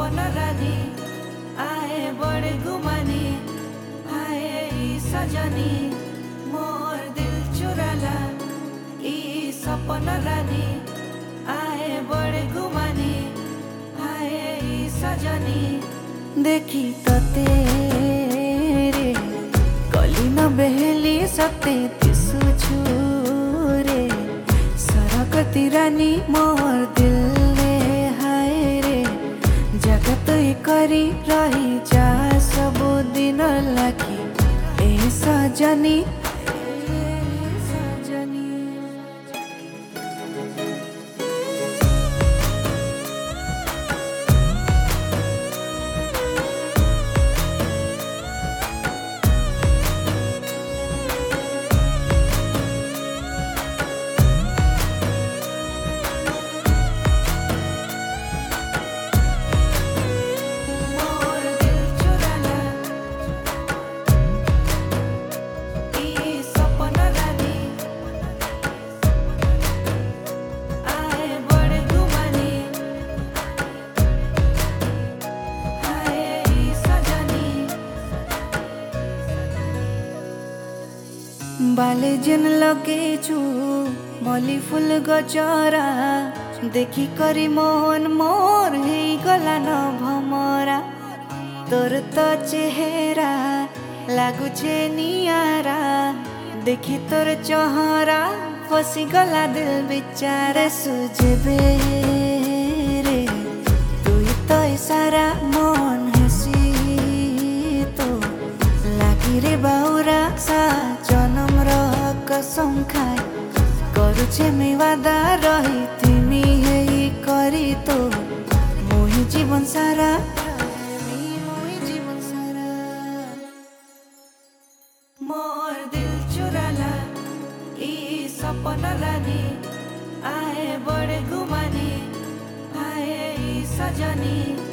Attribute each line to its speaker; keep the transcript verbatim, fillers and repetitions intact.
Speaker 1: सपना रानी आए बड़े गुमानी आए ई सजनी मोर दिल चुराला ई सपना रानी आए बड़े गुमानी आए ई सजनी देखी तो तेरे कली न बहली सते तिसु छुरे सरक तिरानी मोर दिल रे हाय रे जगत करी रही जा सब दिन लगी ए सजनी बाले जेन लगेछु मली फूल गजरा देखी करी मोहन मोर हे गला न भमरा तोर तो चेहरा लागुछे नियारा देखी तोर चेहरा फसी गला दिल बिचारा सुझबे रे तुई तो सारा मन हसी तो लागी रे बाउरा सा जनम कसम खाए करुछे मी वादा रही तिमी हेई करी तो मोहि जीवन सारा मोहि जीवन सारा मोर दिल चुराला ई सपना रानी आए बड़े गुमानी आए ई सजनी।